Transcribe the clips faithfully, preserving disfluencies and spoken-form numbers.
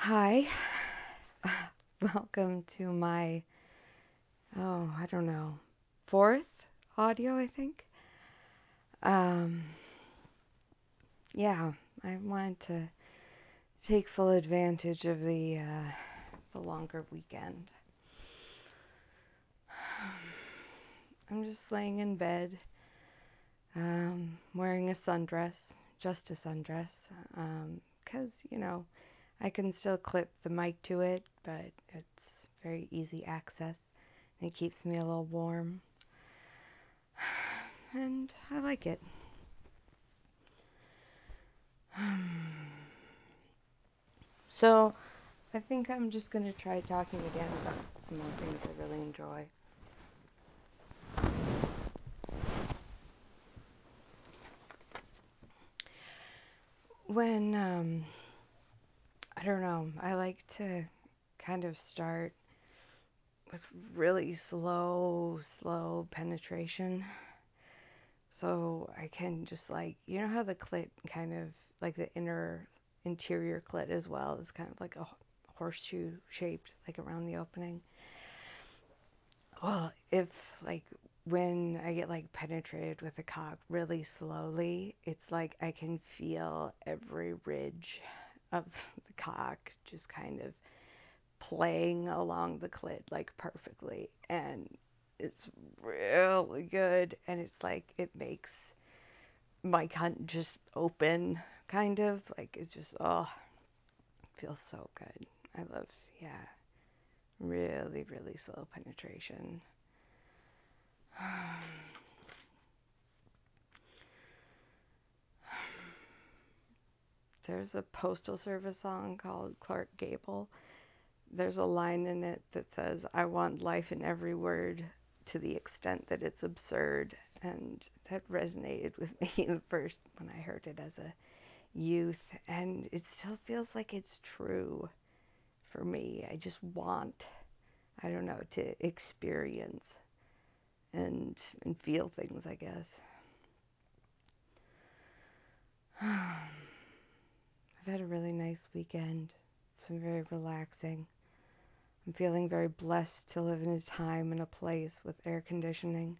Hi, welcome to my, oh, I don't know, fourth audio, I think. Um, yeah, I wanted to take full advantage of the uh, the longer weekend. I'm just laying in bed, um, wearing a sundress, just a sundress, um, 'cause, you know, I can still clip the mic to it, but it's very easy access. And it keeps me a little warm. And I like it. So, I think I'm just going to try talking again about some more things I really enjoy. When, um, I don't know, I like to kind of start with really slow, slow penetration. So I can just like, you know how the clit kind of, like the inner interior clit as well is kind of like a horseshoe shaped, like around the opening. Well, if like when I get like penetrated with a cock really slowly, it's like I can feel every ridge of the cock just kind of playing along the clit like perfectly. And it's really good. And it's like it makes my cunt just open, kind of. Like it's just, oh, it feels so good. I love, yeah, really, really slow penetration. There's a Postal Service song called Clark Gable. There's a line in it that says, I want life in every word to the extent that it's absurd. And that resonated with me the first when I heard it as a youth. And it still feels like it's true for me. I just want, I don't know, to experience and and feel things, I guess. I've had a really nice weekend. It's been very relaxing. I'm feeling very blessed to live in a time and a place with air conditioning.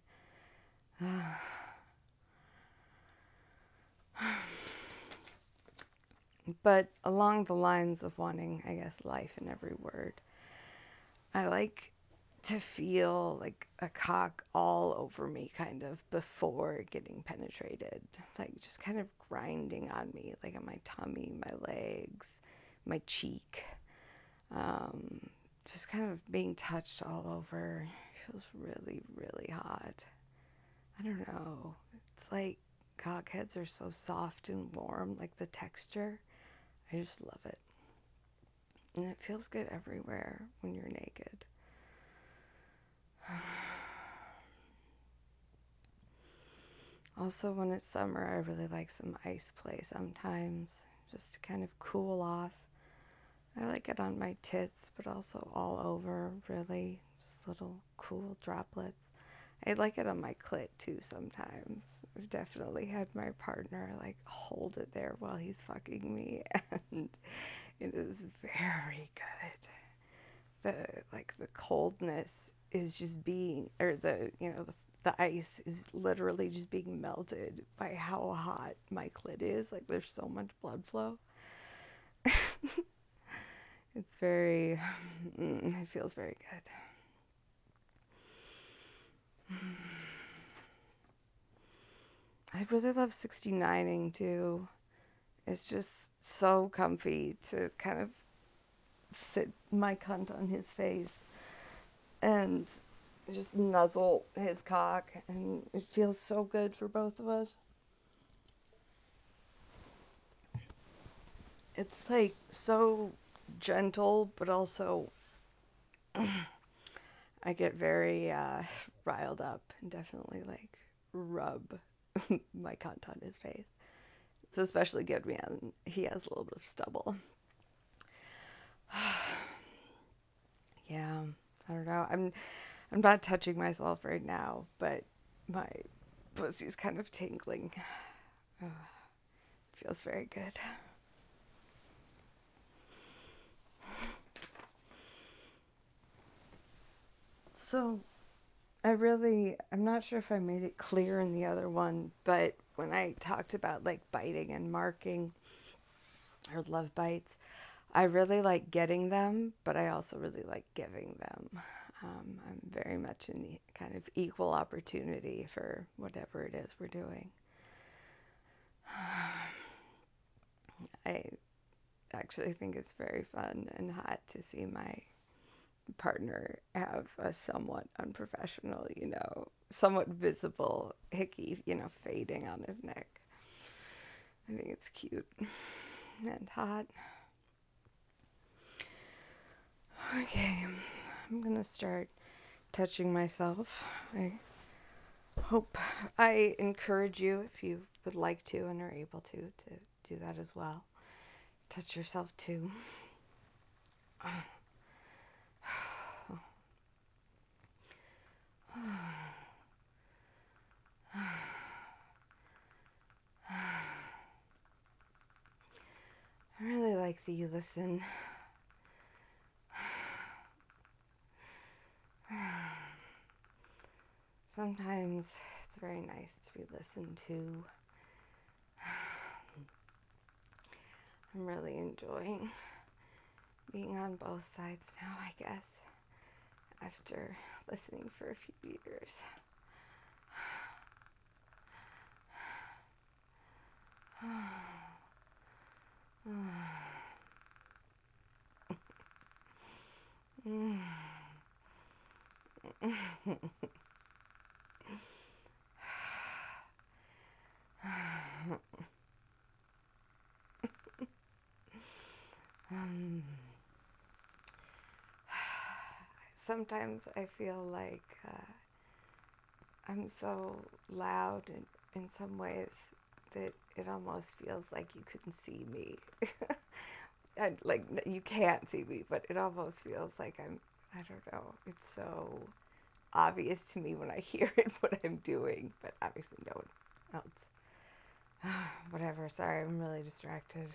But along the lines of wanting, I guess, life in every word, I like to feel like a cock all over me kind of before getting penetrated. Like just kind of grinding on me, like on my tummy, my legs, my cheek. Um, just kind of being touched all over. It feels really, really hot. I don't know. It's like cockheads are so soft and warm, like the texture. I just love it. And it feels good everywhere when you're naked. Also, when it's summer, I really like some ice play sometimes, just to kind of cool off. I like it on my tits, but also all over, really. Just little cool droplets. I like it on my clit too sometimes. I've definitely had my partner like hold it there while he's fucking me, and it is very good. The like the coldness is just being, or the you know the the ice is literally just being melted by how hot my clit is. Like there's so much blood flow. It's very, mm, it feels very good. I really love sixty-nining too. It's just so comfy to kind of sit my cunt on his face and just nuzzle his cock, and it feels so good for both of us. It's like so gentle, but also I get very uh, riled up and definitely like rub my cunt on his face. It's especially good when he has a little bit of stubble. Yeah, I don't know. I'm I'm not touching myself right now, but my pussy's kind of tingling. Oh, feels very good. So I really, I'm not sure if I made it clear in the other one, but when I talked about like biting and marking or love bites, I really like getting them, but I also really like giving them. Um, I'm very much in e- kind of equal opportunity for whatever it is we're doing. I actually think it's very fun and hot to see my partner have a somewhat unprofessional, you know, somewhat visible hickey, you know, fading on his neck. I think it's cute and hot. Okay, I'm gonna start touching myself. I hope I encourage you, if you would like to and are able to, to do that as well. Touch yourself too. I really like that you listen. Sometimes it's very nice to be listened to. I'm really enjoying being on both sides now, I guess, after listening for a few years. um, sometimes I feel like uh, I'm so loud in, in some ways that it almost feels like you couldn't see me. And like you can't see me, but it almost feels like I'm, I don't know, it's so obvious to me when I hear it what I'm doing, but obviously no one else. Whatever, sorry, I'm really distracted.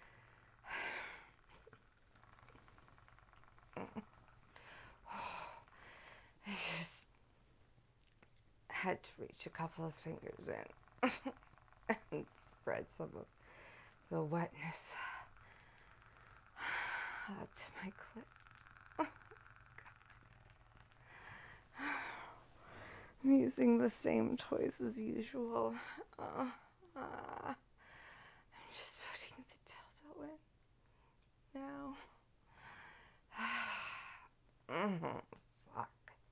I just had to reach a couple of fingers in and spread some of the wetness up to my clit. I'm using the same toys as usual. Uh, uh, I'm just putting the dildo in now. Mm-hmm. Fuck.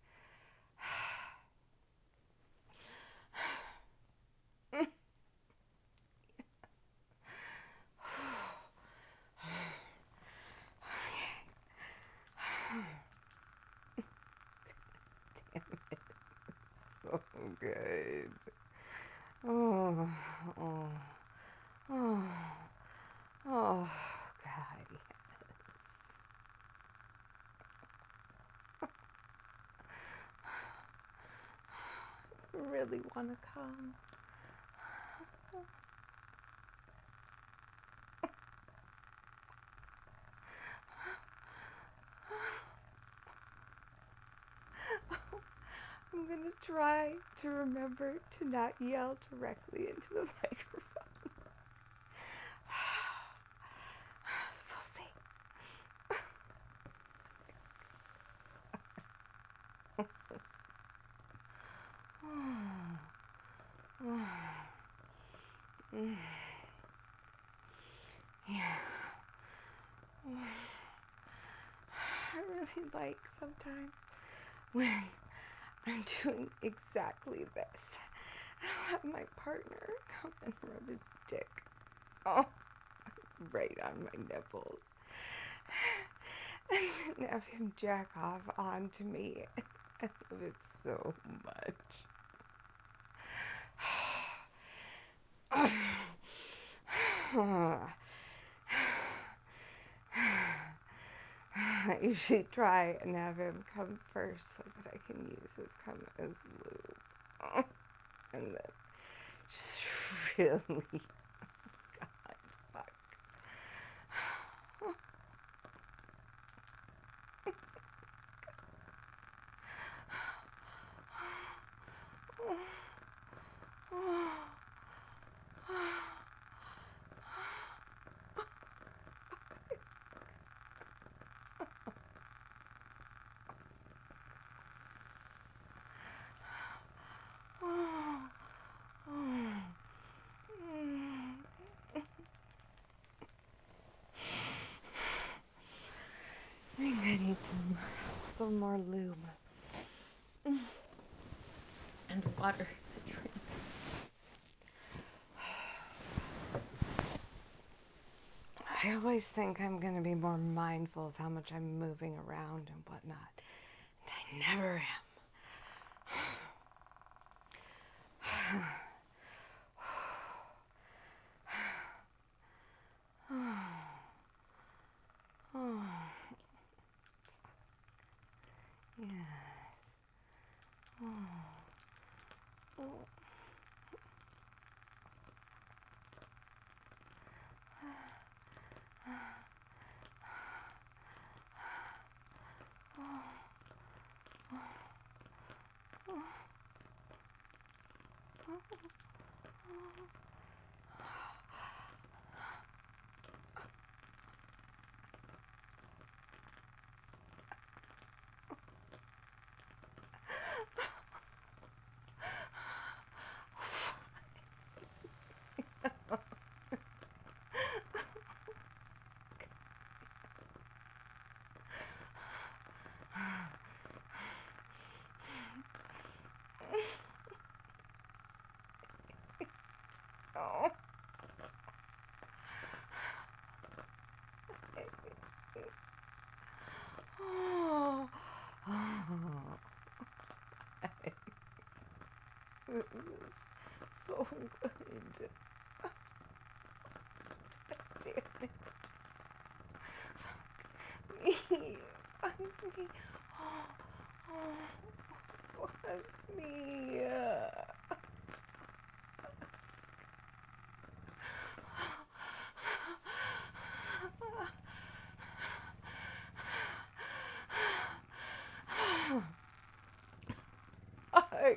Damn it. So good. Oh, oh, oh, oh, God, yes. I really want to come. I'm gonna try to remember to not yell directly into the microphone. We'll see. Yeah. I really like sometimes when I'm doing exactly this. I'll have my partner come and rub his dick. Oh, right on my nipples. And then have him jack off onto me. I love it so much. I usually try and have him come first so that I can use his cum as lube. And then just really, God, fuck. some more lube. And water to drink. I always think I'm going to be more mindful of how much I'm moving around and whatnot. And I never am. Oh, yes. Oh. Oh. Oh. Oh. It was so good. Damn it. Me. Fuck me. Oh. Oh. Fuck me. Fuck.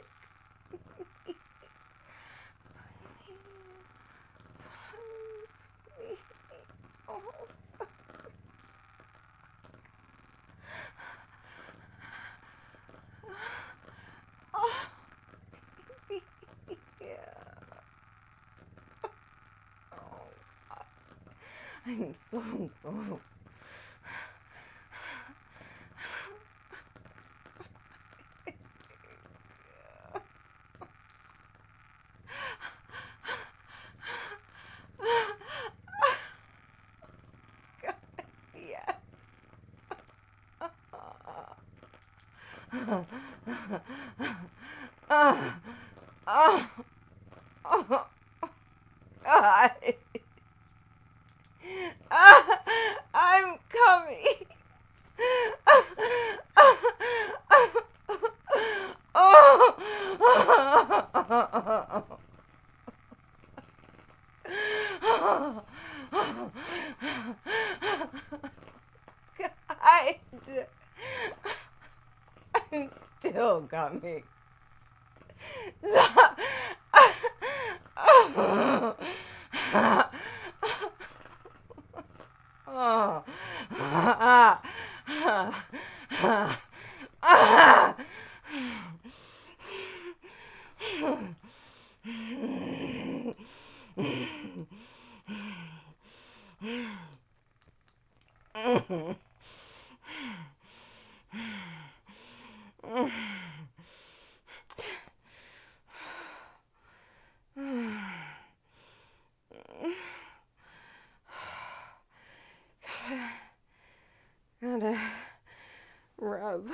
Oh, oh, yeah. Oh, I'm so full. Yeah. Oh, oh, oh, God. I'm coming. Oh. God. I'm still coming. Gotta rub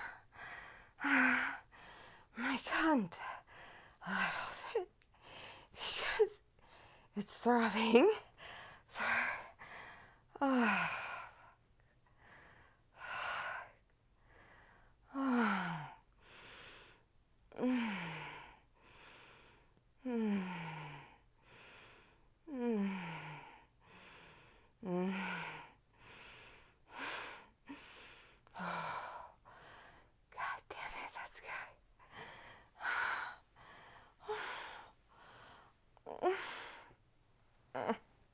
my cunt a little bit because it's throbbing. So, oh, oh, mm, mm, mm, mm. Oh, God damn it, that's good.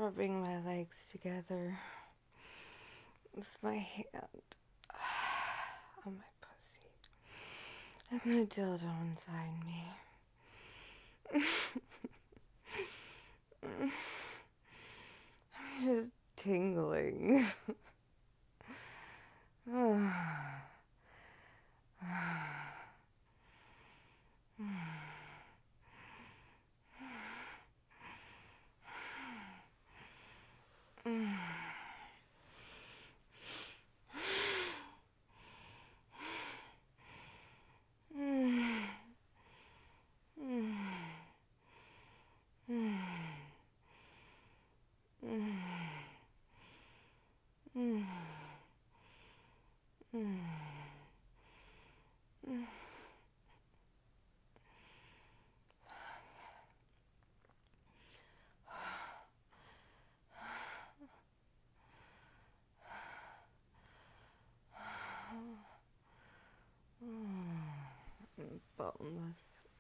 rubbing my legs together with my hand on my pussy and my dildo inside me. I'm just tingling. Boneless.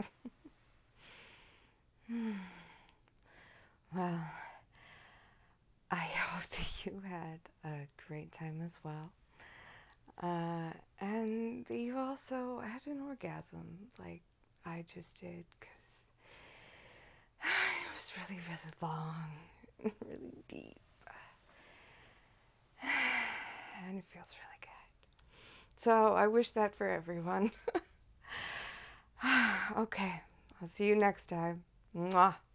Well, I hope that you had a great time as well. Uh, and that you also had an orgasm like I just did, because it was really, really long, really deep, and it feels really good. So I wish that for everyone. Okay, I'll see you next time. Mwah.